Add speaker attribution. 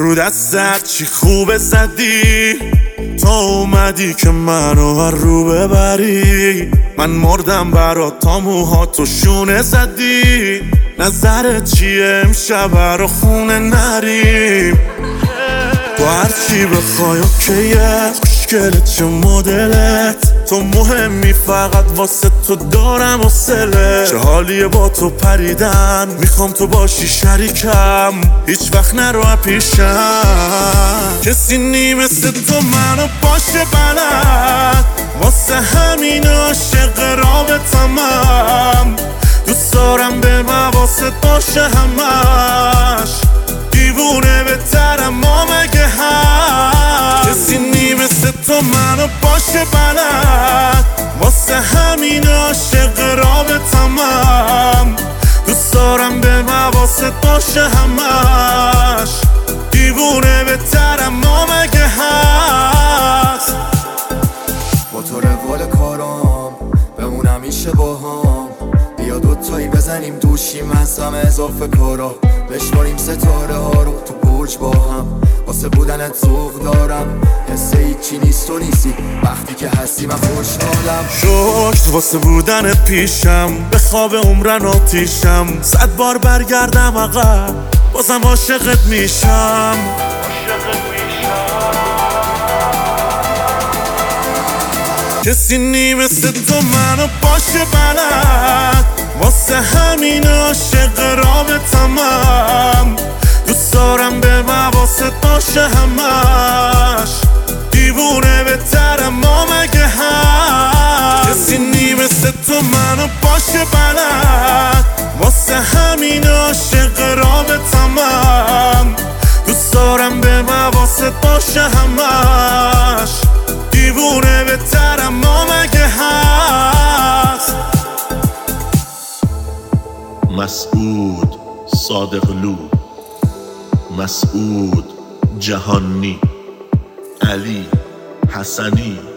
Speaker 1: رو دستت چی خوبه زدی تا اومدی که منو هر رو ببری. من مردم برات تا موهاتو شونه زدی. نظرت چیه امشب رو خونه نریم؟ تو هرچی بخوای اوکیه، خوشگله چه مدلت، تو مهمی فقط واسه تو دارم حوصله. چه حالیه با تو پریدن، میخوام تو باشی شریکم، هیچ وقت نرو پیشم. کسی نی مثل تو منو باشه بلد، واسه همین عاشق رابطمم. دوست دارم به مواست باشه همش، دیوونه بهترم ما مگه هست. کسی نی مثل تو منو باشه بلد، واسه همین عاشق رابطمم. دوست دارم به مواست باشه همش، دیوونه بهترم ما مگه هست.
Speaker 2: با تو روال کارام بمون همیشه با هم، بیا دوتایی بزنیم دوشیم از همه اضافه کارا، بشماریم ستاره ها رو تو برج با هم. واسه بودنت ذوق دارم، حس هیچی نیست و نیستی، وقتی که هستی من خوشحالم.
Speaker 1: شکر واسه بودنت پیشم، به خواب عمرن آتیشم. 100 بار برگردم عقب بازم عاشقت میشم. کسی نی مثل تو منو باشه بلد، واسه همین عاشق رابطمم. دوست دارم به مواست باشه همش، دیوونه بهترم ما مگه هست. کسی نی مثل تو منو باشه بلد، واسه همین عاشق رابطمم. دوست دارم به مواست باشه همش، دیوونه بهترم ما مگه هست.
Speaker 3: مسعود صادقلو، مسعود جهانی، علی حسنی.